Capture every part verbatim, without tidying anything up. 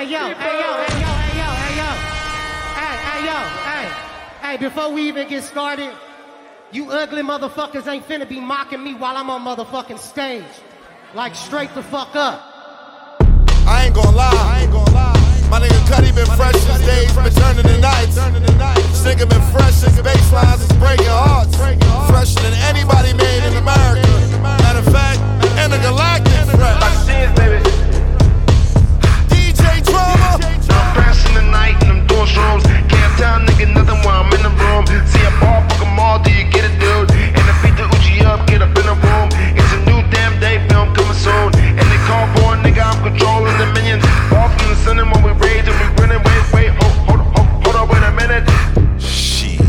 hey yo, hey yo, hey yo, hey yo, hey yo. Hey, hey yo, hey. Hey, before we even get started, you ugly motherfuckers ain't finna be mocking me while I'm on motherfucking stage. Like straight the fuck up. I ain't gon' lie, I ain't gon' lie. My nigga Cuddy been fresh since days, been turning the nights. This nigga been fresh since baselines is breaking hearts. Fresher than anybody made in America. Matter of fact, intergalactic fresh. Like sins, baby. D J Drama. I'm fresh in the night and I'm doing shrooms. Can't tell nigga nothing while I'm in the room. See a ball, fuck 'em all, do you get it, dude? And I beat the Uchi up, get up in the room. It's a new damn day, film coming soon. And they call for a nigga, I'm controlling the minions. Ball from the sun and when we raise and we running. Wait, wait, hold, hold, hold, hold up, wait a minute. Shit.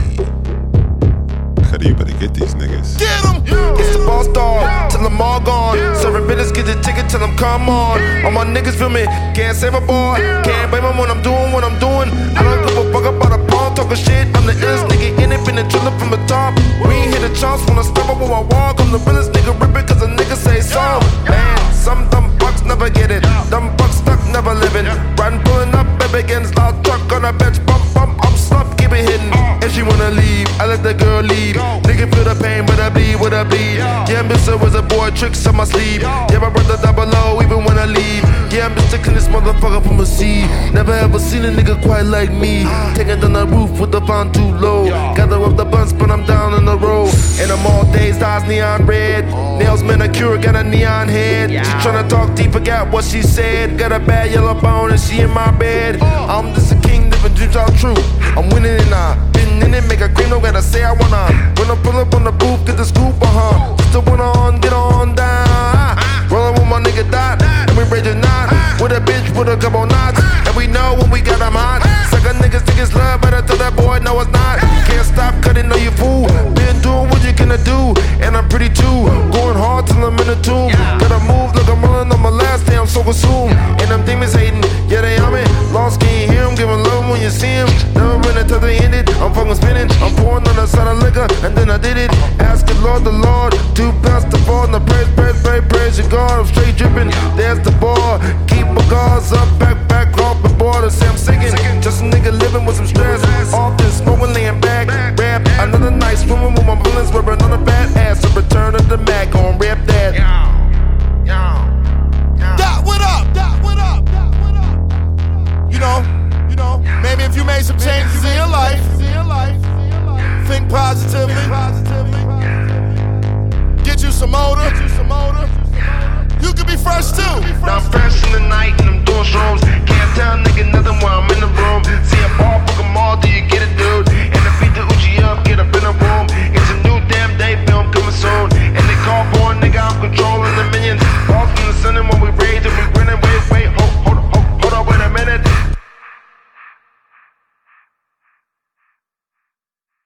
Cuddy, you better get these niggas. Get em! It's the ball star, till I'm all gone. Serving bitters, get the ticket till I'm come on. All my niggas feel me, can't save a boy. Can't blame 'em when I'm doing what I'm doing. I don't give a fuck about a pawn, talking shit. I'm the illest nigga in it, been a driller from the top. We ain't hit a chance when I step up when I walk. I'm the realest nigga rippin' cause a nigga say so. Man, some dumb bucks never get it. Dumb bucks stuck, never living. Riding, pulling up, baby, against loud truck on a bench. Bump, bump, I'm slump, keep it hidden. If she wanna leave, I let the girl leave. Nigga feel the pain, but I bleed, what I bleed. Yeah, Mister was a boy, tricks on my sleeve. Yeah, my brother double low, even when I leave. Yeah, I'm just taking this motherfucker from a sea. Never ever seen a nigga quite like me. Taking down the roof with the font too low. Gather up the buns, but I'm down in the road. And I'm all dazed, eyes neon red. Nails manicure, got a neon head. She tryna talk deep, forgot what she said. Got a bad yellow bone and she in my bed. I'm just a king, living dreams all true. I'm winning and I been in it, make a cream, no gotta say I wanna. When I pull up on the booth, get the scoop, uh-huh. Just to win on, get on down. Rollin' with my nigga Dot, and we raging not. With a bitch with a couple knots, and we know when we got them hot. Sucker niggas think it's love, better tell that boy no it's not. Can't stop cutting, no you fool. Been doing what you gonna do, and I'm pretty too. Going hard till I'm in the tomb. Gotta move like I'm rolling on my last day, I'm so consumed. And them demons hating, yeah they on me. Lost, can you hear them, giving love when you see them. Never been until they ended, I'm fucking spinning. I'm pouring on the side of liquor, and then I did it. Asking Lord the Lord, to bless the fall, and the praise, praise, praise, praise your God. I'm straight dripping, there's the bar. Keep my guards up, back, back, off the border. Say I'm singing, just a nigga living with some stress. Often smoking, laying back, rap. Another night swimming with my villains, we're another bad ass. A return of the Mac, gon' rap that. Dot, what up? Dot, what up? Dot, what up? You know, you know, maybe if you made some changes in your life, think positively, get you some motor, you could be fresh too. Now I'm fresh in the night and I'm doing shrooms. Can't